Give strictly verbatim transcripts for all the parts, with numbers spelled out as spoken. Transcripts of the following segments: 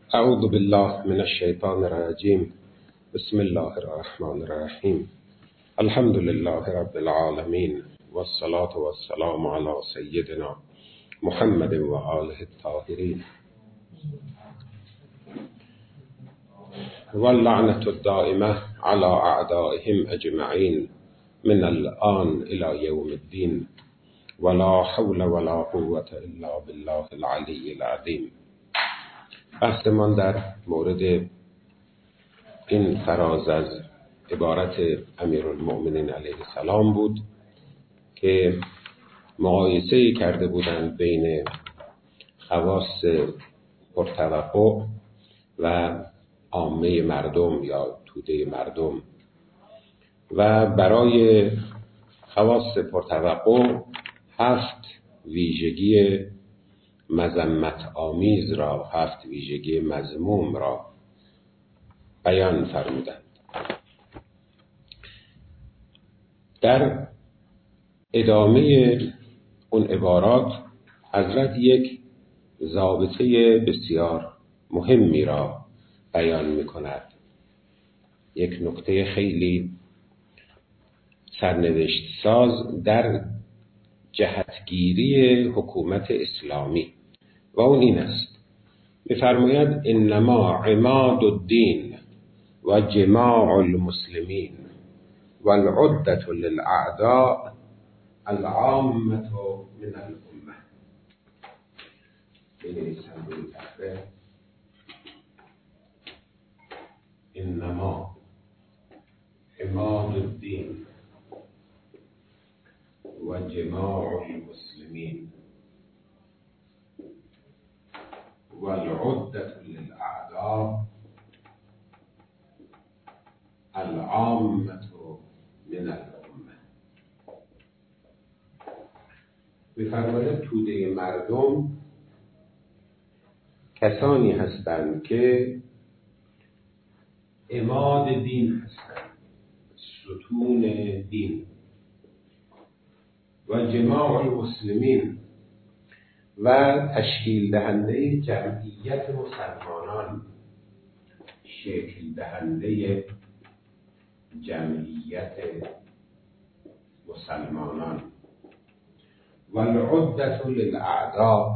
اعوذ بالله من الشیطان الرجیم. بسم الله الرحمن الرحیم. الحمد لله رب العالمین والصلاة والسلام علی سیدنا محمد و آله الطاهرین واللعنة الدائمة على اعدائهم اجمعین من الآن الى یوم الدین ولا حول ولا قوة الا بالله العلی العظیم. بحثمان در مورد این فراز از عبارت امیرالمؤمنین علیه السلام بود که مقایسه کرده بودند بین خواص پرتوقع و عامه مردم یا توده مردم، و برای خواص پرتوقع هفت ویژگی مذمت آمیز را، هفت ویژگی مذموم را بیان فرمودند. در ادامه اون عبارات حضرت یک ضابطه بسیار مهمی را بیان می کند، یک نکته خیلی سرنوشت ساز در جهتگیری حکومت اسلامی، و اون این است: می‌فرماید انما عماد الدین و جماع المسلمین والعدة للأعداء العامة من الامه. بنویسم روی تخته: انما عماد الدین و جماع المسلمین والعدة للأعداء العامة من الامه. می‌فرماید توده مردم کسانی هستند که عماد دین هستند، ستون دین، و جماع المسلمین و تشکیل دهنده جمعیت مسلمانان، شکل دهنده جمعیت مسلمانان، و العدة للأعداء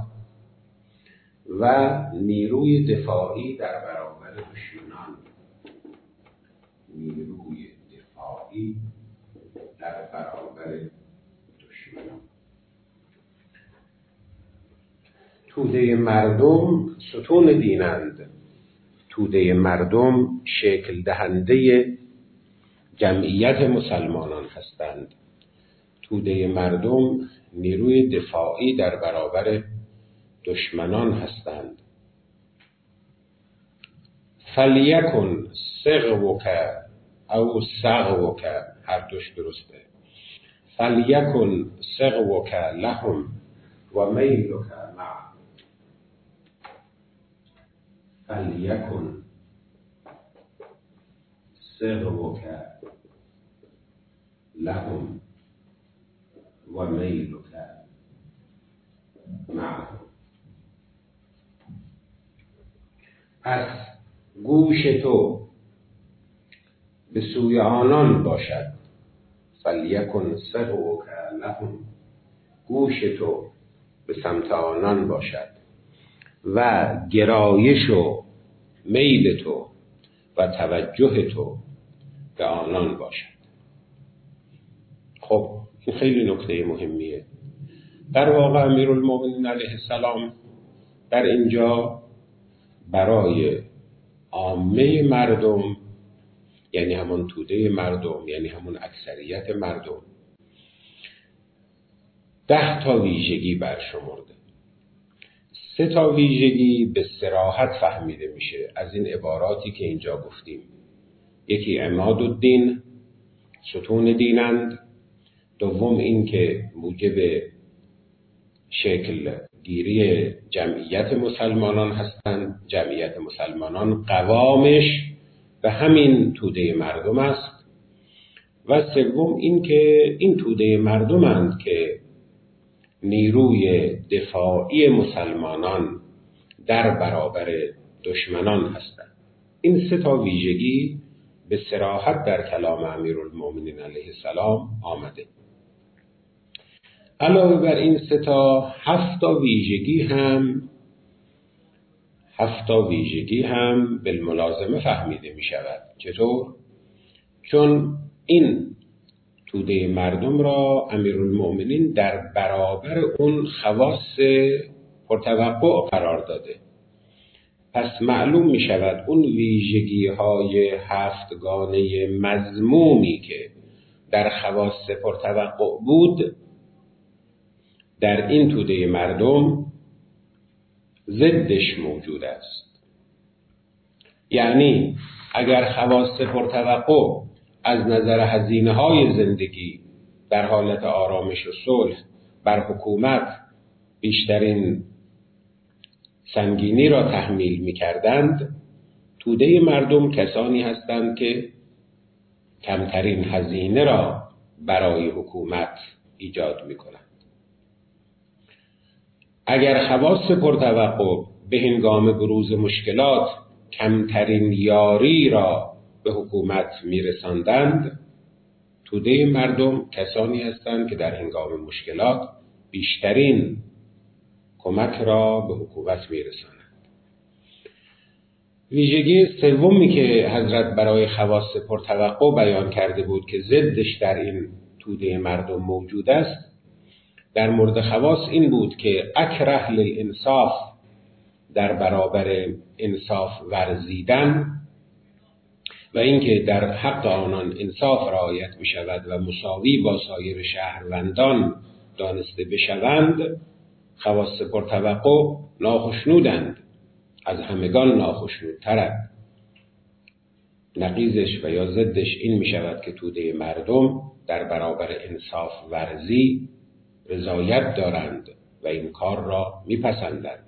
و نیروی دفاعی در برابر دشمنان، نیروی دفاعی در برابر دشمنان. توده مردم ستون دینند، توده مردم شکل دهنده جمعیت مسلمانان هستند، توده مردم نیروی دفاعی در برابر دشمنان هستند. فلیکن سغوک او سغوک، هر دوش درسته. فلیکن سغوک لهم و میلک معهم. فلیکن سغوک لهم و میلک معهم. پس گوش تو به سوی آنان باشد. فلیکن سغوک لهم، گوش تو به سمت آنان باشد و گرایش و میل تو و توجه تو به آنان باشد. خب این خیلی نکته مهمیه. در واقع امیرالمؤمنین علیه السلام در اینجا برای عامه مردم، یعنی همون توده مردم، یعنی همون اکثریت مردم، ده تا ویژگی برشمرده. سه تا ویژگی به صراحت فهمیده میشه از این عباراتی که اینجا گفتیم. یکی عماد الدین، ستون دینند. دوم این که موجب شکل گیری جمعیت مسلمانان هستند، جمعیت مسلمانان قوامش به همین توده مردم است. و سوم این که این توده مردمند که نیروی دفاعی مسلمانان در برابر دشمنان هستند. این سه تا ویژگی به صراحت در کلام امیرالمؤمنین علیه السلام آمده. علاوه بر این سه تا هفت تا ویژگی هم هفت تا ویژگی هم بالملازمه فهمیده می شود. چطور؟ چون این توده مردم را امیرالمؤمنین در برابر اون خواص پرتوقع قرار داده. پس معلوم می شود اون ویژگی های هفتگانه مذمومی که در خواص پرتوقع بود در این توده مردم ضدش موجود است. یعنی اگر خواص پرتوقع از نظر هزینه های زندگی در حالت آرامش و صلح بر حکومت بیشترین سنگینی را تحمیل می کردند، توده مردم کسانی هستند که کمترین هزینه را برای حکومت ایجاد می کنند. اگر خواص پرتوقع به هنگام بروز مشکلات کمترین یاری را به حکومت می رساندند، توده مردم کسانی هستند که در هنگام مشکلات بیشترین کمک را به حکومت می رسانند. ویژگی سومی که حضرت برای خواص پرتوقع بیان کرده بود که ضدش در این توده مردم موجود است، در مورد خواص این بود که اکره للانصاف، در برابر انصاف ورزیدن و اینکه در حق آنان انصاف رعایت می شود و مساوی با سایر شهروندان دانسته بشوند، خواص پرتوقع ناخشنودند، از همگان ناخشنودترند. نقیضش و یا ضدش این می شود که توده مردم در برابر انصاف ورزی رضایت دارند و این کار را می پسندند.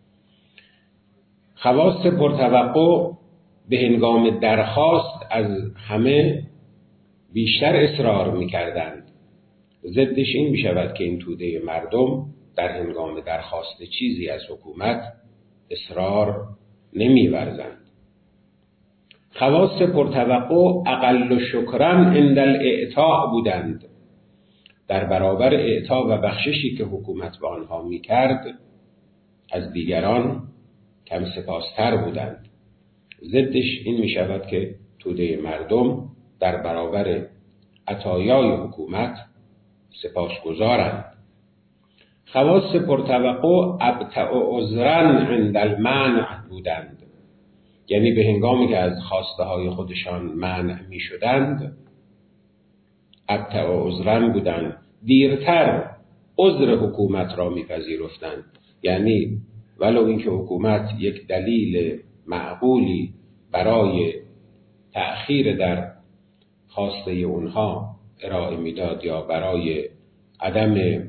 خواص پرتوقع به هنگام درخواست از همه بیشتر اصرار می کردند. ضدش این می شود که این توده مردم در هنگام درخواست چیزی از حکومت اصرار نمی ورزند. خواص پرتوقع اقل شکرن عند الاعطاء بودند. در برابر اعطا و بخششی که حکومت به آنها می کرد از دیگران کم سپاستر بودند. ضدش این می شود که توده مردم در برابر عطایای حکومت سپاسگزارند. خواص پرتوقع ابتع عذرا عند المنع بودند. یعنی به هنگامی که از خواسته های خودشان منع می شدند ابتع عذرا بودند، دیرتر عذر حکومت را می پذیرفتند. یعنی ولو اینکه حکومت یک دلیل معقولی برای تأخیر در خواسته اونها ارائه میداد یا برای عدم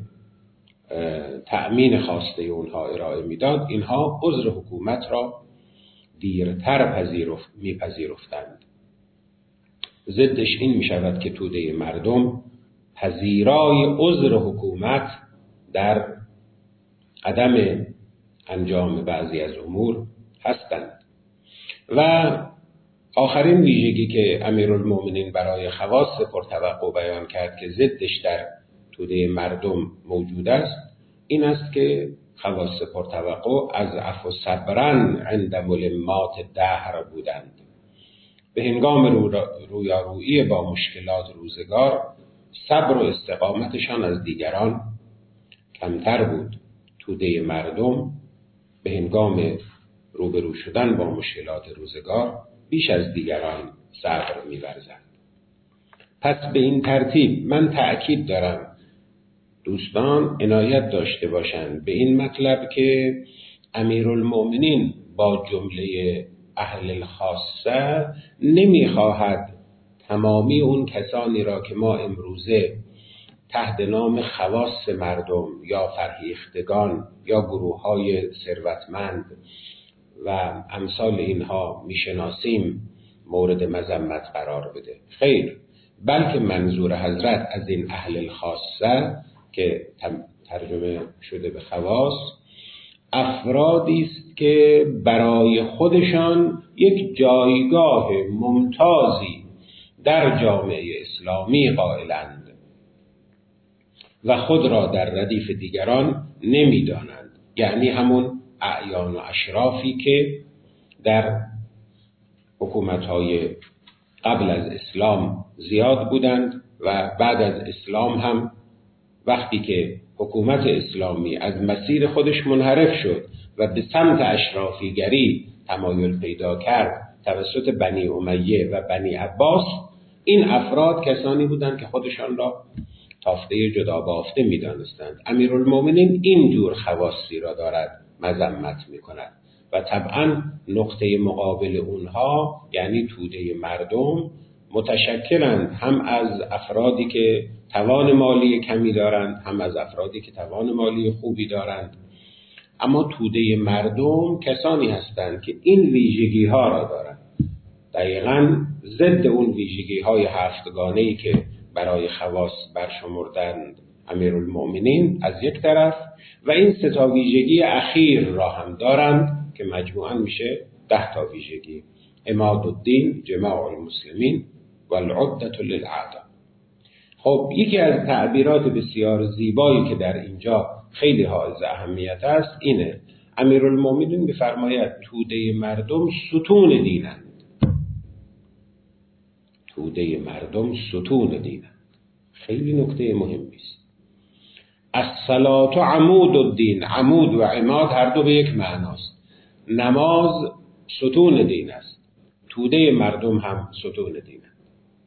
تأمین خواسته اونها ارائه میداد، اینها عذر حکومت را دیرتر پذیرفت میپذیرفتند. ضدش این میشود که توده مردم پذیرای عذر حکومت در عدم انجام بعضی از امور هستند. و آخرین ویژگی که امیرالمؤمنین برای خواص پرتوقع بیان کرد که ضدش در توده مردم موجود است، این است که خواص پرتوقع از عفو صبرن عند ملمات دهر بودند. به هنگام رو رویارویی با مشکلات روزگار صبر و استقامتشان از دیگران کمتر بود. توده مردم به هنگام روبرو شدن با مشکلات روزگار بیش از دیگران صبر می‌ورزند. پس به این ترتیب من تأکید دارم دوستان عنایت داشته باشند به این مطلب که امیرالمؤمنین با جمله اهل الخاصه نمی‌خواهد تمامی اون کسانی را که ما امروزه تحت نام خواص مردم یا فرهیختگان یا گروه‌های ثروتمند و امثال اینها میشناسیم مورد مذمت قرار بده. خیر، بلکه منظور حضرت از این اهل الخاصه که ترجمه شده به خواص، افرادی است که برای خودشان یک جایگاه ممتازی در جامعه اسلامی قائلند و خود را در ردیف دیگران نمی‌دانند، یعنی همون اعیان و اشرافی که در حکومت‌های قبل از اسلام زیاد بودند و بعد از اسلام هم وقتی که حکومت اسلامی از مسیر خودش منحرف شد و به سمت اشرافیگری تمایل پیدا کرد توسط بنی امیه و بنی عباس، این افراد کسانی بودند که خودشان را تافته جدا بافته می دانستند. امیرالمومنین این جور خواصی را دارد مذمت می کند و طبعا نقطه مقابل اونها یعنی توده مردم متشکلند هم از افرادی که توان مالی کمی دارند هم از افرادی که توان مالی خوبی دارند، اما توده مردم کسانی هستند که این ویژگی ها را دارند، دقیقاً ضد اون ویژگی های هفتگانه‌ای که برای خواص برشمردند امیرالمؤمنین از یک طرف و این سه تا ویژگی اخیر را هم دارند که مجموعاً میشه ده تا ویژگی: عماد الدین، جماع المسلمین و العدة للأعداء. خب یکی از تعبیرات بسیار زیبایی که در اینجا خیلی حائز اهمیت است اینه امیرالمؤمنین بفرماید توده مردم ستون دینند. توده مردم ستون دینند. خیلی نکته مهمی است. الصلاة عمود الدین، عمود و عماد هر دو به یک معناست. نماز ستون دین است، توده مردم هم ستون دین است.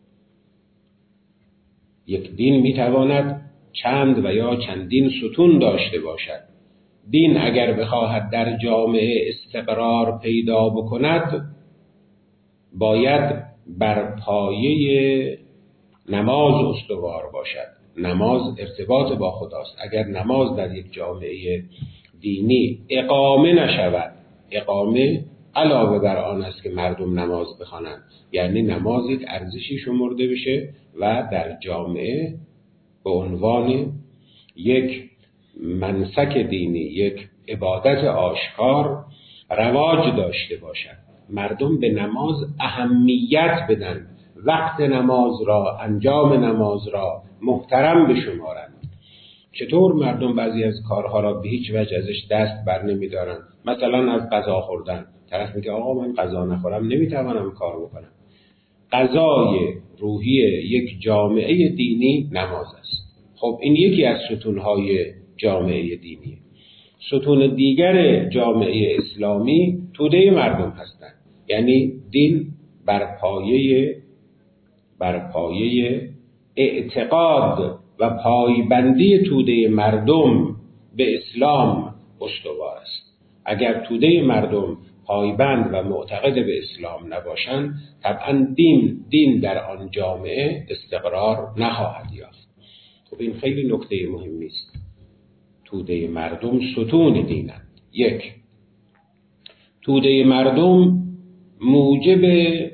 یک دین میتواند چند و یا چندین ستون داشته باشد. دین اگر بخواهد در جامعه استقرار پیدا بکند باید بر پایه نماز استوار باشد. نماز ارتباط با خداست. اگر نماز در یک جامعه دینی اقامه نشود، اقامه علاوه بر آن است که مردم نماز بخوانند، یعنی نماز یک ارزشی شمرده بشه و در جامعه به عنوان یک منسک دینی، یک عبادت آشکار رواج داشته باشد. مردم به نماز اهمیت بدن، وقت نماز را، انجام نماز را محترم بشمارند. چطور مردم بعضی از کارها را به هیچ وجه ازش دست بر نمی دارن؟ مثلا از غذا خوردن، طرف میگه آقا من غذا نخورم نمیتوانم کار بکنم. غذای روحی یک جامعه دینی نماز است. خب این یکی از ستونهای جامعه دینی. ستون دیگر جامعه اسلامی توده مردم هستند، یعنی دین بر پایه بر پایه اعتقاد و پایبندی توده مردم به اسلام استوار است. اگر توده مردم پایبند و معتقد به اسلام نباشند طبعا دین دین در آن جامعه استقرار نخواهد یافت. خب این خیلی نکته مهمی است. توده مردم ستون دینند. یک، توده مردم موجب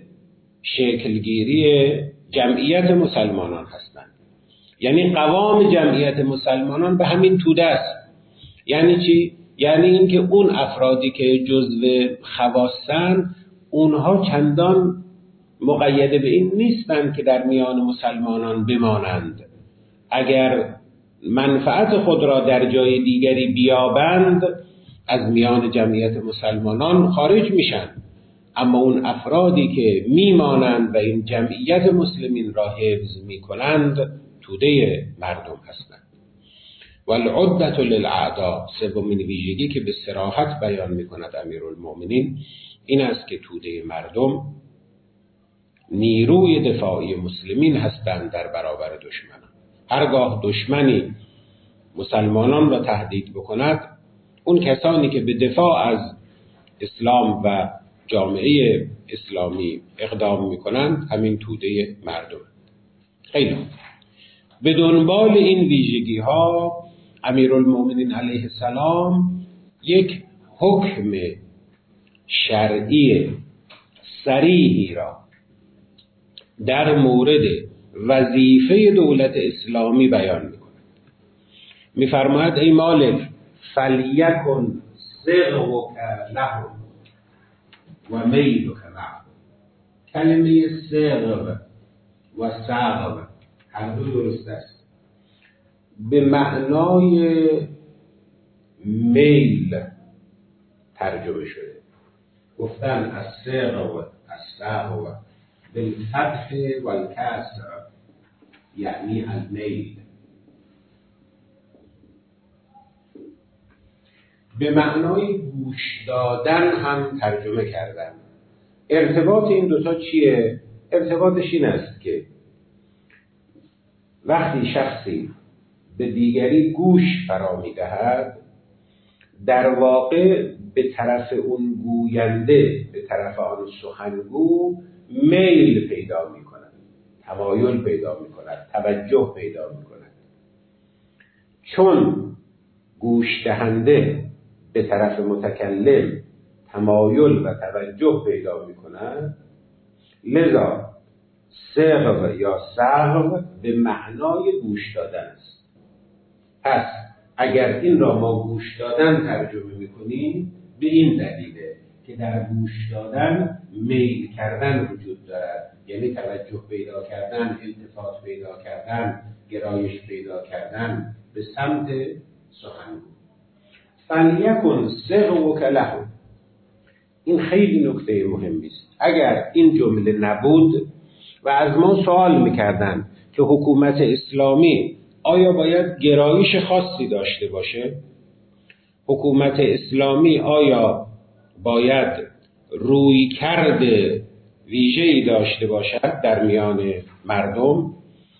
شکلگیری جمعیت مسلمانان هستند. یعنی قوام جمعیت مسلمانان به همین توده است. یعنی چی؟ یعنی اینکه اون افرادی که جزو خواصن اونها چندان مقید به این نیستند که در میان مسلمانان بمانند. اگر منفعت خود را در جای دیگری بیابند از میان جمعیت مسلمانان خارج میشن، اما اون افرادی که میمانند و این جمعیت مسلمین را حفظ میکنند توده مردم هستند. والعدة للأعداء، سومین ویژگی که به صراحت بیان میکند امیرالمؤمنین این است که توده مردم نیروی دفاعی مسلمین هستند در برابر دشمنان. هرگاه دشمنی مسلمانان را تهدید بکند، اون کسانی که به دفاع از اسلام و جامعه اسلامی اقدام میکنند همین توده مردم. خیلی خوب. به دنبال این ویژگی ها امیرالمؤمنین علیه السلام یک حکم شرعی صریحی را در مورد وظیفه دولت اسلامی بیان می‌کند. می‌فرماید ای مالک فلیکن سغوک لهم و میلک معهم. کلمه سغو و سغو هر دو درست است. به معنای میل ترجمه شده. گفتن از سغو از سغو بالفتح و الکسر یعنی المیل. به معنای گوش دادن هم ترجمه کردن. ارتباط این دوتا چیه؟ ارتباطش این است که وقتی شخصی به دیگری گوش فرا می‌دهد، در واقع به طرف اون گوینده، به طرف آن سخنگو میل پیدا می‌کند، تمایل پیدا می‌کند، توجه پیدا می‌کند. چون گوش دهنده به طرف متکلم تمایل و توجه پیدا می‌کند، لذا سغو یا سغو به معنای گوش دادن است. پس اگر این را ما گوش دادن ترجمه می‌کنیم، به این دلیله که در گوش دادن میل کردن وجود دارد، یعنی توجه پیدا کردن، التفات پیدا کردن، گرایش پیدا کردن به سمت سخنگو. فلیکن سغوک لهم. این خیلی نکته مهمی است. اگر این جمله نبود و از ما سوال می‌کردن که حکومت اسلامی آیا باید گرایش خاصی داشته باشه؟ حکومت اسلامی آیا باید رویکرد ویژه‌ای داشته باشد در میان مردم؟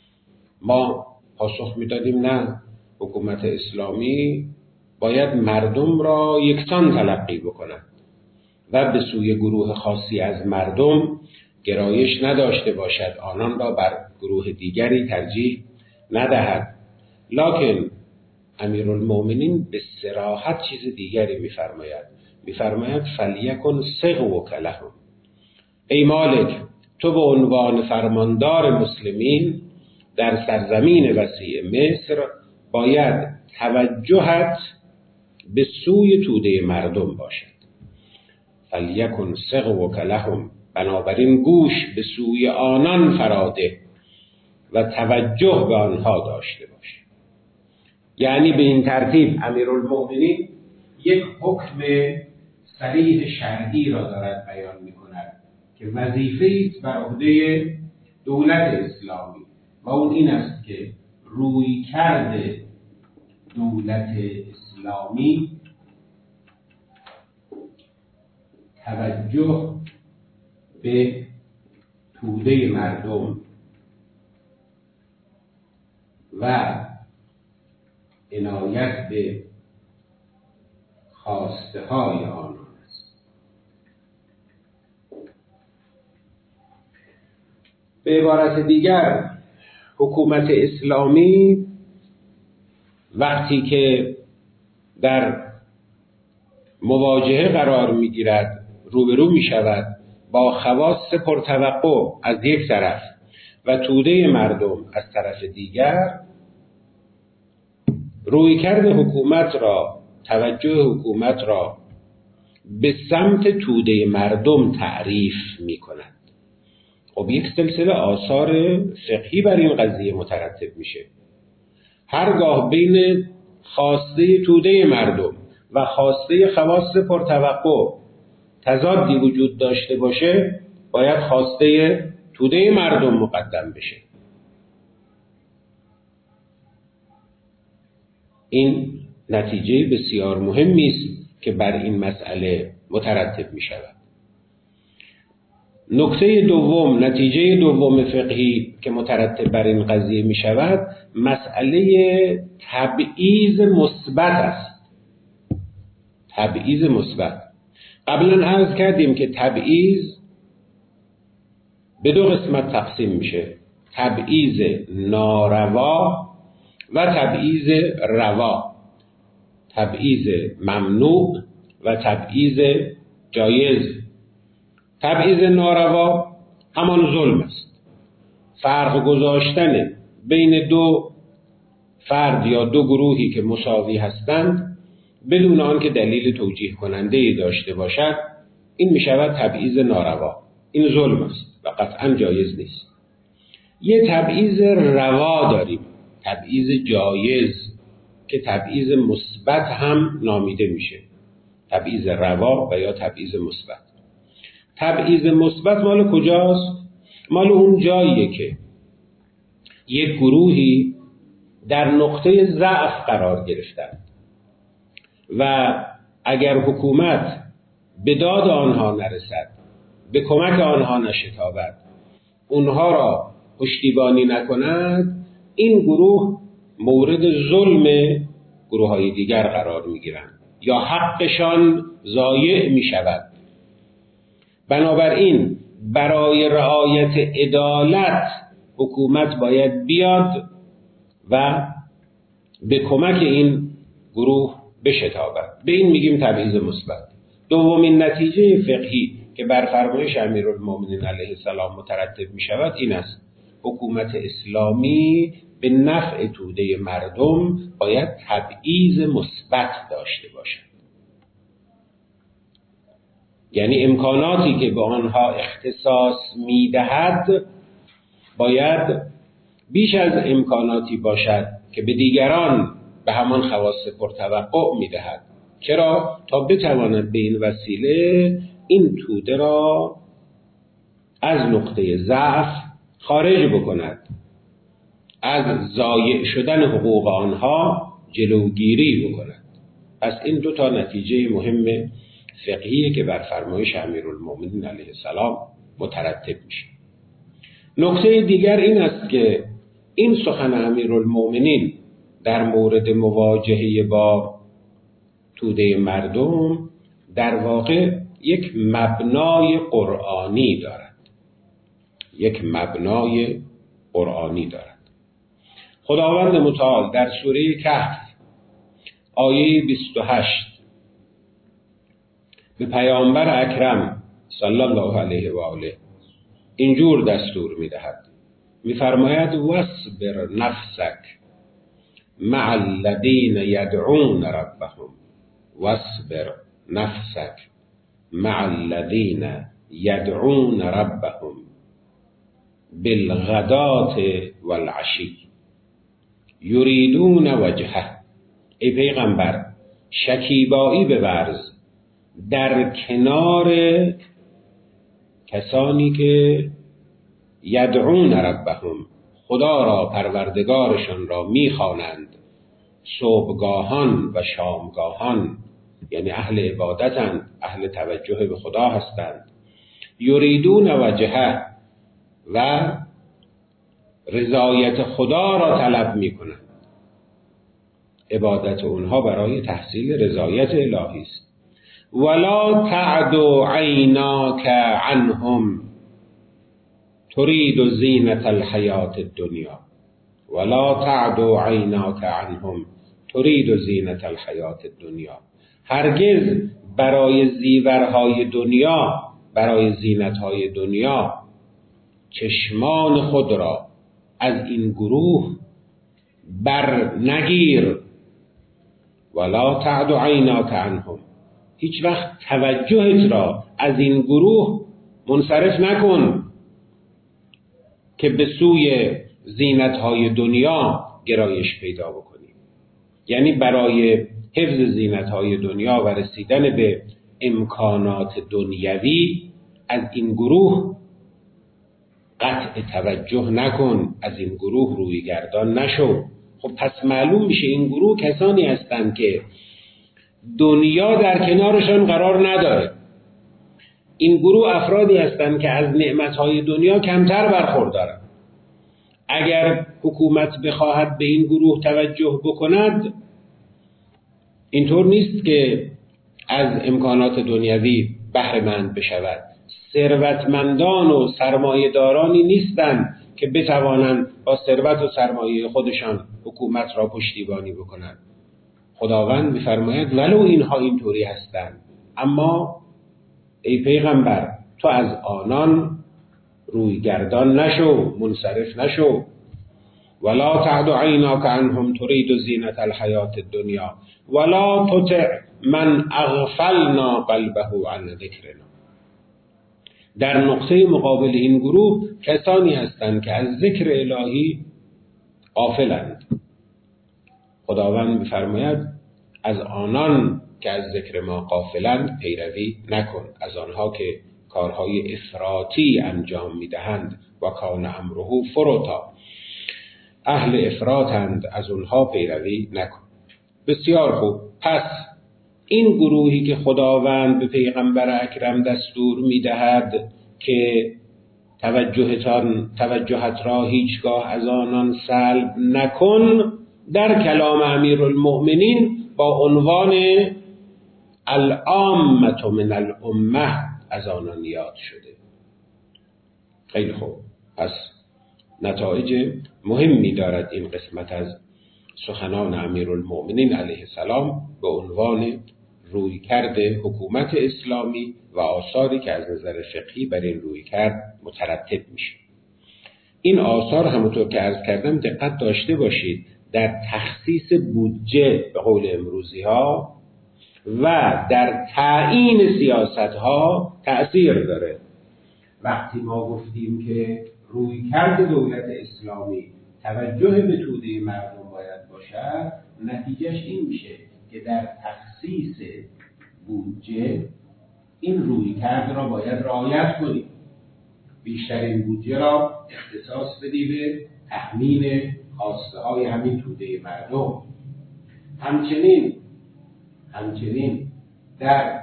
ما پاسخ می‌دادیم نه، حکومت اسلامی باید مردم را یکسان تلقی بکند و به سوی گروه خاصی از مردم گرایش نداشته باشد، آنان را بر گروه دیگری ترجیح ندهد. لکن امیرالمومنین به صراحت چیز دیگری می‌فرماید. می‌فرماید فلیکن سغوک لهم. ای مالک، تو به عنوان فرماندار مسلمین در سرزمین وسیع مصر باید توجهت به سوی توده مردم باشد. فلیکن سغوک لهم، بنابراین گوش به سوی آنان فراده و توجه به آنها داشته باش. یعنی به این ترتیب امیرالمومنین یک حکم صریح شرعی را دارد بیان می کند که وظیفه‌ای است بر عهده دولت اسلامی و اون این است که رویکرد دولت اسلامی توجه به توده مردم و عنایت به خواسته های آنان است. به عبارت دیگر حکومت اسلامی وقتی که در مواجهه قرار می‌گیرد، روبرو می‌شود با خواص پرتوقع از یک طرف و توده مردم از طرف دیگر، رویکرد حکومت را، توجه حکومت را به سمت توده مردم تعریف می‌کند. خب یک سلسله آثار فقهی بر این قضیه مترتب میشه. هرگاه بین خواسته توده مردم و خواسته خواص پرتوقع تضادی وجود داشته باشه، باید خواسته توده مردم مقدم بشه. این نتیجه بسیار مهمی است که بر این مسئله مترتب می شود. نکته دوم، نتیجه دوم فقهی که مترتب بر این قضیه می شود، مسئله تبعیض مثبت است. تبعیض مثبت. قبلا عرض کردیم که تبعیض به دو قسمت تقسیم میشه: تبعیض ناروا و تبعیض روا، تبعیض ممنوع و تبعیض جایز. تبعیض ناروا همان ظلم است، فرق گذاشتن بین دو فرد یا دو گروهی که مساوی هستند بدون آنکه دلیل توجیه کننده‌ای داشته باشد، این می شود تبعیض ناروا. این ظلم است و قطعا جایز نیست. یه تبعیض روا داریم، تبعیض جایز که تبعیض مثبت هم نامیده میشه. تبعیض روا و یا تبعیض مثبت. تبعیض مثبت مال کجاست؟ مال اون جاییه که یک گروهی در نقطه ضعف قرار گرفتن و اگر حکومت به داد آنها نرسد، به کمک آنها نشتابد، اونها را پشتیبانی نکند، این گروه مورد ظلم گروه های دیگر قرار می گیرند یا حقشان ضایع می شود. بنابراین برای رعایت عدالت حکومت باید بیاد و به کمک این گروه بشتابد. به این میگیم تبعیض مثبت. دومین نتیجه فقهی که بر فرمایش امیرالمومنین علیه السلام مترتب می شود این است: حکومت اسلامی به نفع توده مردم باید تبعیض مثبت داشته باشد. یعنی امکاناتی که به آنها اختصاص می دهد باید بیش از امکاناتی باشد که به دیگران به همان خواص پرتوقع می دهد. چرا؟ تا بتواند به این وسیله این توده را از نقطه ضعف خارج بکند، از ضایع شدن حقوق آنها جلوگیری بکند. پس این دو تا نتیجه مهم فقهیه که بر فرمایش امیرالمومنین علیه السلام مترتب میشه. نکته دیگر این است که این سخن امیرالمومنین در مورد مواجهه با توده مردم در واقع یک مبنای قرآنی دارد. یک مبنای قرآنی دارد. خداوند متعال در سوره کهف آیه بیست و هشت به پیامبر اکرم صلی الله علیه و آله اینجور دستور می‌دهد، می‌فرماید واصبر نفسک مع الذین یدعون ربهم واصبر نفسک مع الذین یدعون ربهم بالغداة والعشی یریدون وجهه. ای پیغمبر شکیبایی بورز در کنار کسانی که یدعون ربهم، خدا را پروردگارشان را میخوانند، صبحگاهان و شامگاهان، یعنی اهل عبادتند، اهل توجه به خدا هستند. یریدون وجهه و رضایت خدا را طلب میکنند. عبادت اونها برای تحصیل رضایت الهی است. ولا تعد عیناک عنهم ترید زینة الحیات الدنیا ولا تعد عیناک عنهم ترید زینة الحیات الدنیا. هرگز برای زیورهای دنیا، برای زینتهای دنیا چشمان خود را از این گروه بر نگیر. ولا تعد عیناک عنهم، هیچ وقت توجهت را از این گروه منصرف نکن که به سوی زینتهای دنیا گرایش پیدا بکنی. یعنی برای حفظ زینتهای دنیا و رسیدن به امکانات دنیوی از این گروه قطع توجه نکن، از این گروه روی گردان نشو. خب پس معلوم میشه این گروه کسانی هستند که دنیا در کنارشان قرار نداره. این گروه افرادی هستند که از نعمتهای دنیا کمتر برخوردارند. اگر حکومت بخواهد به این گروه توجه بکند، اینطور نیست که از امکانات دنیوی بهره مند بشود. ثروتمندان و سرمایه‌دارانی نیستند که بتوانند با ثروت و سرمایه خودشان حکومت را پشتیبانی بکنند. خداوند می‌فرماید ولو اینها اینطوری هستند، اما ای پیغمبر تو از آنان روی گردان نشو، منصرف نشو. ولا تعد عیناک عنهم ترید زینة الحیاة الدنیا ولا تطع من اغفلنا قلبه عن ذکرنا. در نقطه مقابل این گروه کسانی هستند که از ذکر الهی غافلند. خداوند می‌فرماید از آنان که از ذکر ما غافلند پیروی نکن، از آنها که کارهای افراطی انجام میدهند و کان امره فرطا، اهل افراطند، از اونها پیروی نکن. بسیار خوب. پس این گروهی که خداوند به پیغمبر اکرم دستور میدهد که توجهتان توجهت را هیچگاه از آنان سلب نکن، در کلام امیرالمؤمنین با عنوان العامة من الامه از آنان یاد شده. خیلی خوب. پس نتایج مهمی دارد این قسمت از سخنان امیرالمؤمنین علیه السلام به عنوان رویکرد حکومت اسلامی و آثاری که از نظر فقهی بر این رویکرد مترتب میشه. این آثار همونطور که عرض کردم دقت داشته باشید در تخصیص بودجه به قول امروزی ها و در تعیین سیاست ها تأثیر داره. وقتی ما گفتیم که رویکرد دولت اسلامی توجه به توده مردم باید باشد، نتیجهش این میشه که در تخصیص بودجه این رویکرد را باید رعایت کنیم. بیشترین بودجه را اختصاص بدیم به تأمین خواسته های همین توده مردم. همچنین همچنین در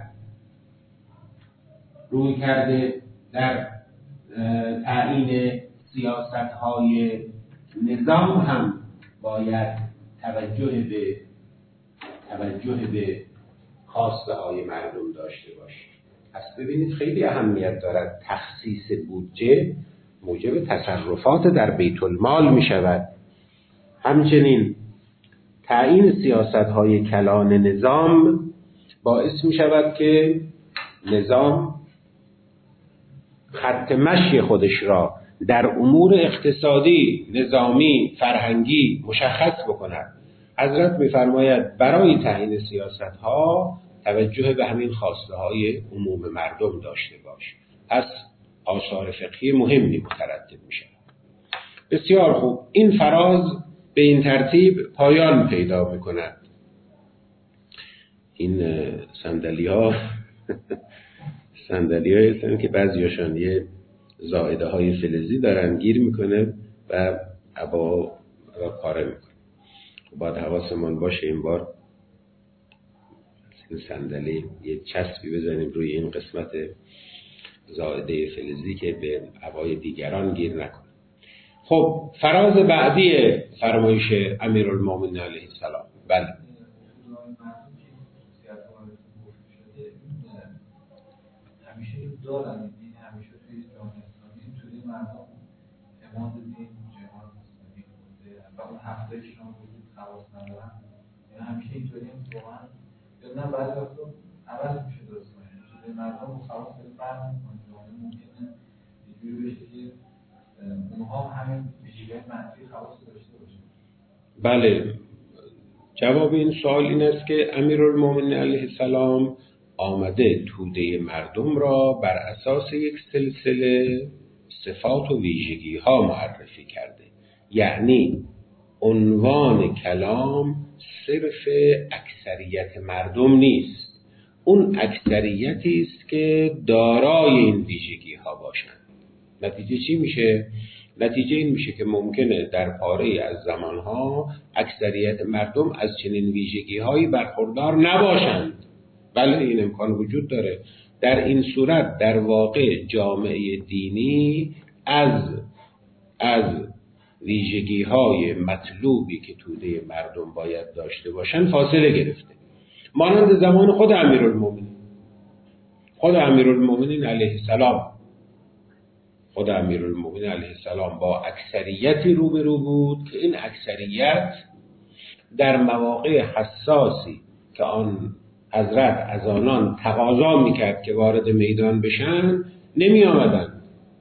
رویکرد در تعیین سیاست های نظام هم باید توجه به توجه به خواسته های مردم داشته باشید. پس ببینید خیلی اهمیت دارد تخصیص بودجه موجب تصرفات در بیت المال می شود. همچنین تعیین سیاست های کلان نظام باعث می شود که نظام خط مشی خودش را در امور اقتصادی، نظامی، فرهنگی مشخص بکند. حضرت می‌فرماید برای تعیین سیاست‌ها توجه به همین خواسته های عموم مردم داشته باش. پس آثار فقهی مهمی مترتب میشه. بسیار خوب. این فراز به این ترتیب پایان پیدا میکند. این صندلی ها صندلی هایی هستن که بعضیاشان یه زائده های فلزی دارن، گیر میکنه و هوا را پاره میکنه. باید حواسمون باشه این بار این صندلی یه چسبی بزنیم روی این قسمت زائده فلزی که به هوای دیگران گیر نکنه. خب فراز بعدی فرمایش امیرالمومنین علیه السلام. بله. همیشه دارن این همیشه توی جامعه اسلامی توی مردم اعماد دین جهان اسلامی بوده و اون هفته شما بودید خواست ندارن، یعنی همیشه اینطوری هم واقعا یا نه بعضی وقتا عوض میشه درست باشه توی مردم خواست داره فرق میکنه. جامعه ممکنه یه جوری بشه که اونها همین ویژگی منفی خواست داشته باشه. بله، جواب این سوال این است که امیرالمومنین علیه السلام آمده توده مردم را بر اساس یک سلسله صفات و ویژگی ها معرفی کرده. یعنی عنوان کلام صرف اکثریت مردم نیست، اون اکثریتی است که دارای این ویژگی ها باشند. نتیجه چی میشه؟ نتیجه این میشه که ممکنه در پاره از زمانها اکثریت مردم از چنین ویژگی هایی برخوردار نباشند. بله، این امکان وجود داره. در این صورت در واقع جامعه دینی از از ویژگی های مطلوبی که توده مردم باید داشته باشند فاصله گرفته. مانند زمان خود امیرالمومنین خود امیرالمومنین علیه السلام خود امیرالمومنین علیه السلام با اکثریتی روبرو بود که این اکثریت در مواقع حساسی که آن حضرت از آنان تقاضا میکرد که وارد میدان بشن نمی آمدن.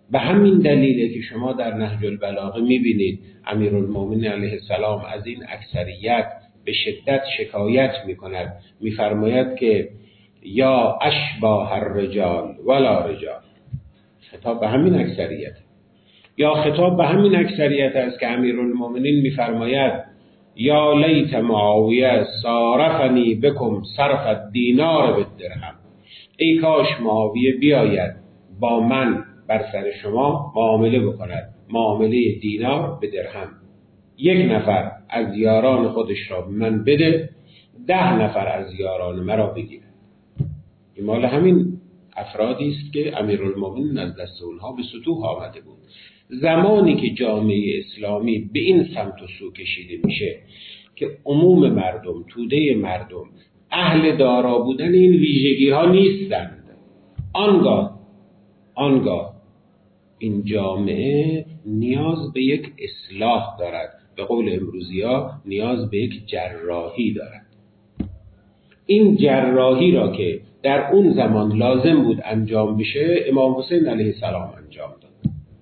به همین دلیله که شما در نهج البلاغه میبینید امیرالمومنین علیه السلام از این اکثریت به شدت شکایت میکند، میفرماید که یا اشباه الرجال ولا رجال. خطاب به همین اکثریت، یا خطاب به همین اکثریت است که امیرالمومنین میفرماید یا لیت معاویه صارفنی بکم صرف الدینار بالدرهم. ای کاش معاویه بیاید با من بر سر شما معامله بکند، معامله دینار به درهم. یک نفر از یاران خودش را من بده، ده نفر از یاران مرا بگیره. این مال همین افرادی است که امیرالمومنین از دست اونها به سطوح آمده بود. زمانی که جامعه اسلامی به این سمت و سو کشیده میشه که عموم مردم، توده مردم اهل دارا بودن این ویژگی ها نیستند، آنگاه آنگاه این جامعه نیاز به یک اصلاح دارد، به قول امروزی ها نیاز به یک جراحی دارد. این جراحی را که در اون زمان لازم بود انجام بشه امام حسین علیه السلام انجام داد.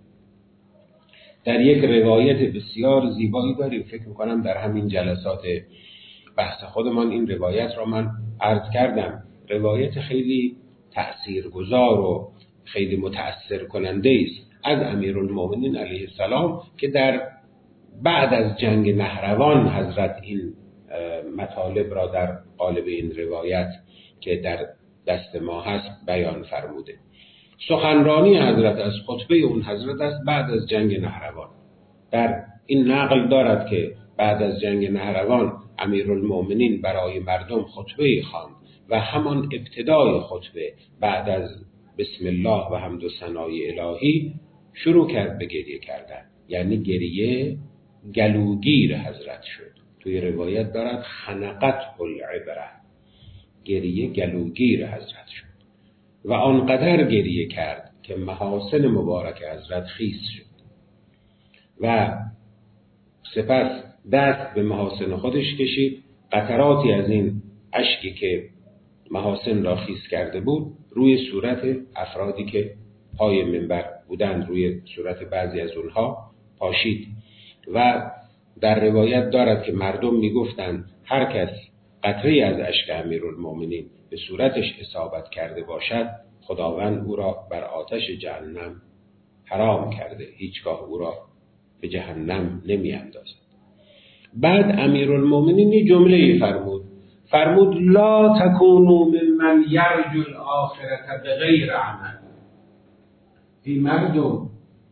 در یک روایت بسیار زیبایی داریم، فکر میکنم در همین جلسات بحث خودمان این روایت را من عرض کردم، روایت خیلی تأثیرگذار و خیلی متأثر کننده است از امیرالمومنین علیه السلام که در بعد از جنگ نهروان حضرت این مطالب را در قالب این روایت که در دست ما هست بیان فرموده. سخنرانی حضرت از خطبه اون حضرت است بعد از جنگ نهروان. در این نقل دارد که بعد از جنگ نهروان امیرالمومنین برای مردم خطبه خواند و همان ابتدای خطبه بعد از بسم الله و حمد و ثنای الهی شروع کرد به گریه کردن، یعنی گریه گلوگیر حضرت شد. توی روایت دارد خنقت العبره، گریه گلوگیر حضرت شد و آنقدر گریه کرد که محاسن مبارک حضرت خیس شد و سپس دست به محاسن خودش کشید، قطراتی از این اشکی که محاسن را خیس کرده بود روی صورت افرادی که پای منبر بودند، روی صورت بعضی از اونها پاشید و در روایت دارد که مردم میگفتند هر کس قطره از اشک امیرالمومنین به صورتش اصابت کرده باشد خداوند او را بر آتش جهنم حرام کرده، هیچگاه او را به جهنم نمی اندازد. بعد امیرالمومنین یه جمله فرمود، فرمود لا تکونوا ممن یرجو الاخرة بغیر عمل. ای مردم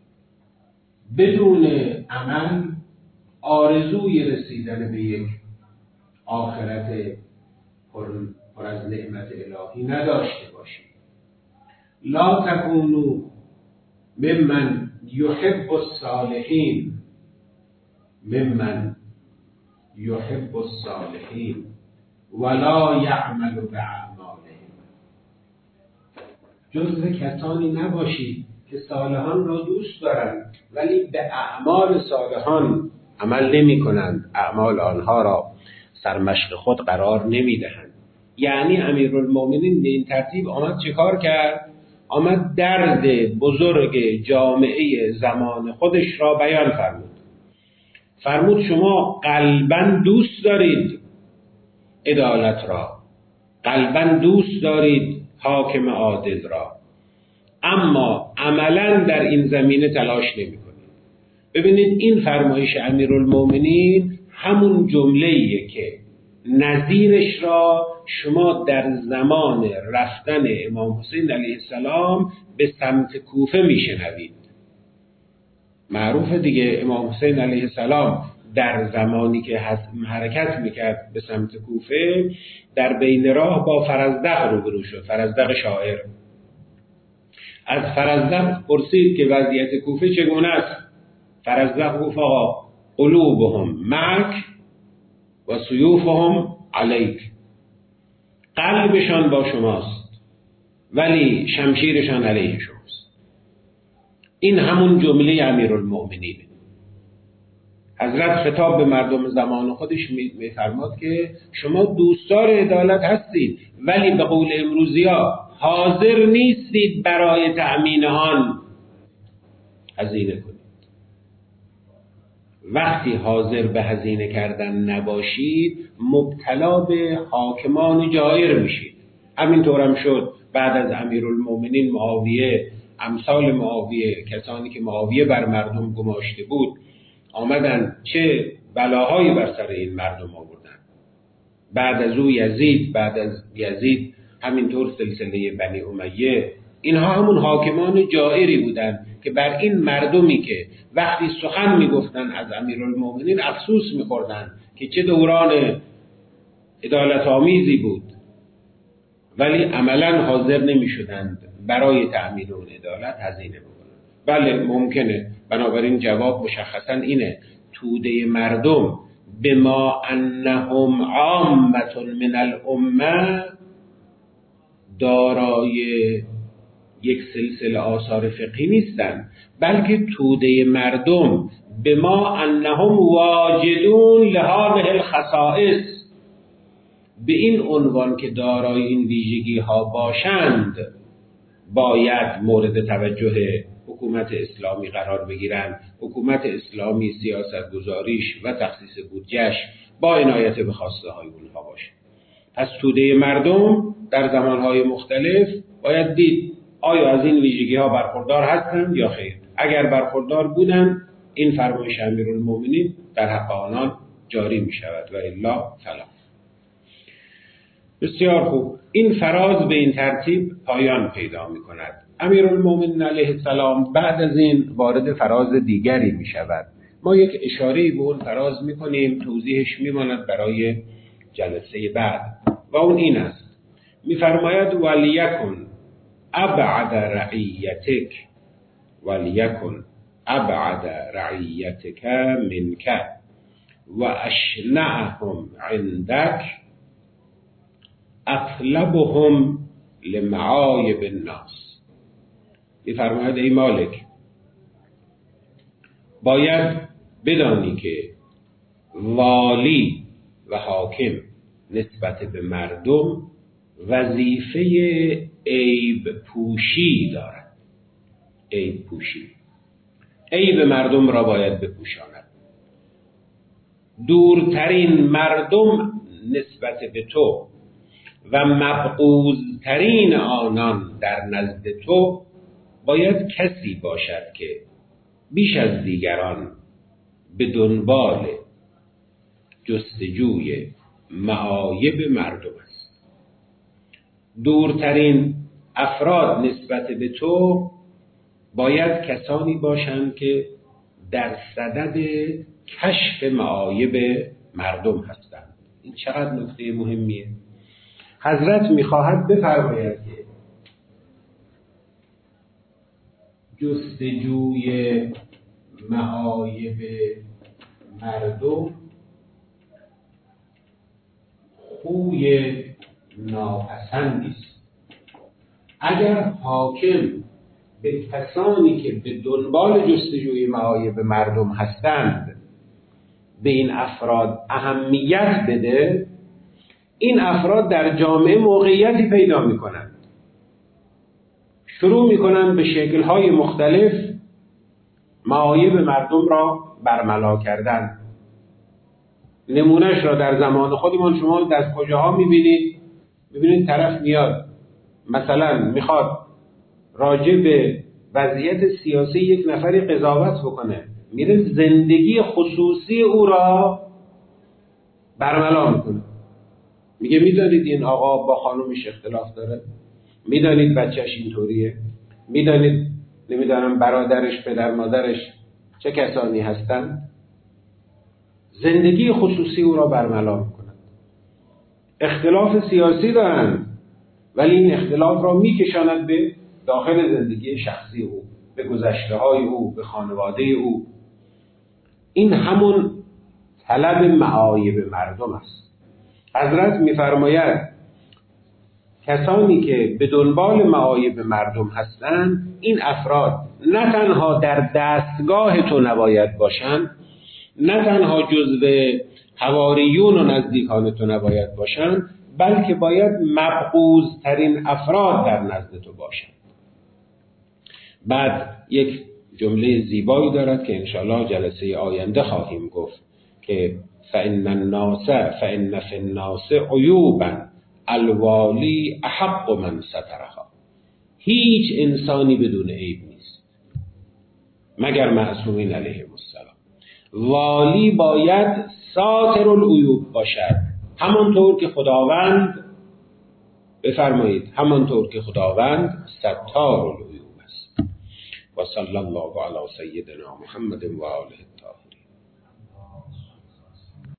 بدون عمل آرزوی رسیدن به یک آخرت پر, پر از نعمت الهی نداشته باشید. لا تکونوا ممن یحب الصالحین ممن یحب الصالحین ولا یعمل باعمالهم. جزو کسانی نباشید که صالحان را دوست دارند ولی به اعمال صالحان عمل نمی کنند، اعمال آنها را سرمشق خود قرار نمی دهند. یعنی امیرالمومنین به این ترتیب آمد چه کار کرد؟ آمد درد بزرگ جامعه زمان خودش را بیان فرمود. فرمود شما قلباً دوست دارید عدالت را، قلباً دوست دارید حاکم عادل را، اما عملاً در این زمینه تلاش نمی کنید. ببینید این فرمایش امیرالمومنین همون جمله‌ایه که نظیرش را شما در زمان رفتن امام حسین علیه السلام به سمت کوفه میشنوید. معروف دیگه، امام حسین علیه السلام در زمانی که حرکت میکرد به سمت کوفه در بین راه با فرزدق روبرو شد. فرزدق شاعر از فرزدق پرسید که وضعیت کوفه چگونه است. فرزدق گفت آقا قلوبهم معک و سیوفهم علیک، قلبشان با شماست ولی شمشیرشان علیه شماست. این همون جمله امیرالمؤمنین. حضرت خطاب به مردم زمان خودش می‌فرماد که شما دوستدار عدالت هستید ولی به قول امروزی ها حاضر نیستید برای تأمین آن هزینه کنید. وقتی حاضر به هزینه کردن نباشید مبتلا به حاکمان جائر میشید. همینطورم شد بعد از امیرالمومنین معاویه، امثال معاویه، کسانی که معاویه بر مردم گماشته بود آمدن چه بلاهایی بر سر این مردم آوردن. بعد از او یزید، بعد از یزید همینطور سلسله بنی امیه. اینها همون حاکمان جائری بودند که بر این مردمی که وقتی سخن میگفتن از امیرالمومنین افسوس میخوردن که چه دوران عدالت آمیزی بود، ولی عملا حاضر نمیشدند برای تأمین اون عدالت هزینه بکنند. بله ممکنه. بنابراین جواب مشخصا اینه: توده مردم بما انهم عامة من الامه دارای یک سلسله آثار فقهی نیستند، بلکه توده مردم بما انهم واجدون لهذه الخصائص، به این عنوان که دارای این ویژگی ها باشند باید مورد توجه حکومت اسلامی قرار بگیرند. حکومت اسلامی سیاست گذاریش و تخصیص بودجهش با عنایت به خواسته های اونها باشه. پس توده مردم در زمانهای مختلف باید دید آیا از این ویژگی ها برخوردار هستند یا خیر. اگر برخوردار بودند این فرمایش امیرالمومنین در حق آنان جاری می شود و الا فلا. بسیار خوب. این فراز به این ترتیب پایان پیدا می کند. امیرالمومنین علیه السلام بعد از این وارد فراز دیگری می شود. ما یک اشاره‌ای به اون فراز می کنیم، توضیحش می ماند برای جلسه بعد و اون این است: می فرماید ولیکن ابعد رعیتک ولیکن ابعد رعیتک منک و اشنعهم عندک اطلبهم لمعایب الناس. می‌فرماید ای مالک، باید بدانی که والی و حاکم نسبت به مردم وظیفه عیب پوشی دارد. عیب پوشی، عیب مردم را باید بپوشاند. دورترین مردم نسبت به تو و مبغوضترین آنان در نزد تو باید کسی باشد که بیش از دیگران به دنبال جستجوی معایب مردم است. دورترین افراد نسبت به تو باید کسانی باشند که در صدد کشف معایب مردم هستند. این چقدر نکته مهمیه. حضرت میخواهد بفرماید که جستجوی معایب مردم خوی ناپسندی است. اگر حاکم به کسانی که به دنبال جستجوی معایب مردم هستند به این افراد اهمیت بده، این افراد در جامعه موقعیتی پیدا میکنند، شروع میکنند به شکل‌های مختلف معایب مردم را برملا کردن. نمونهش را در زمان خودمان شما در کجاها میبینید؟ میبینید طرف میاد مثلا میخواد راجع به وضعیت سیاسی یک نفری قضاوت بکنه، میره زندگی خصوصی او را برملا میکنه. میگه میدانید این آقا با خانومش اختلاف داره، میدانید بچهش اینطوریه، میدانید نمیدانم برادرش، پدر مادرش چه کسانی هستند. زندگی خصوصی او را برملا میکنند. اختلاف سیاسی دارند ولی این اختلاف را میکشاند به داخل زندگی شخصی او، به گذشته های او، به خانواده او. این همون طلب معایب مردم است. حضرت میفرماید کسانی که به دنبال معایب مردم هستند، این افراد نه تنها در دستگاه تو نباید باشند، نه تنها جزو حواریون و نزدیکان تو نباید باشند، بلکه باید مبغوض ترین افراد در نزد تو باشند. بعد یک جمله زیبایی دارد که انشاءالله جلسه آینده خواهیم گفت که فإن الناس فإن فی الناس عیوبا الوالی احق من سترها. هیچ انسانی بدون عیب نیست مگر معصومین علیهم السلام. والی باید ساتر العیوب باشد، همانطور که خداوند بفرمایید همانطور که خداوند ستار العیوب است. و صلی الله علی سیدنا محمد و آله الطاهرین.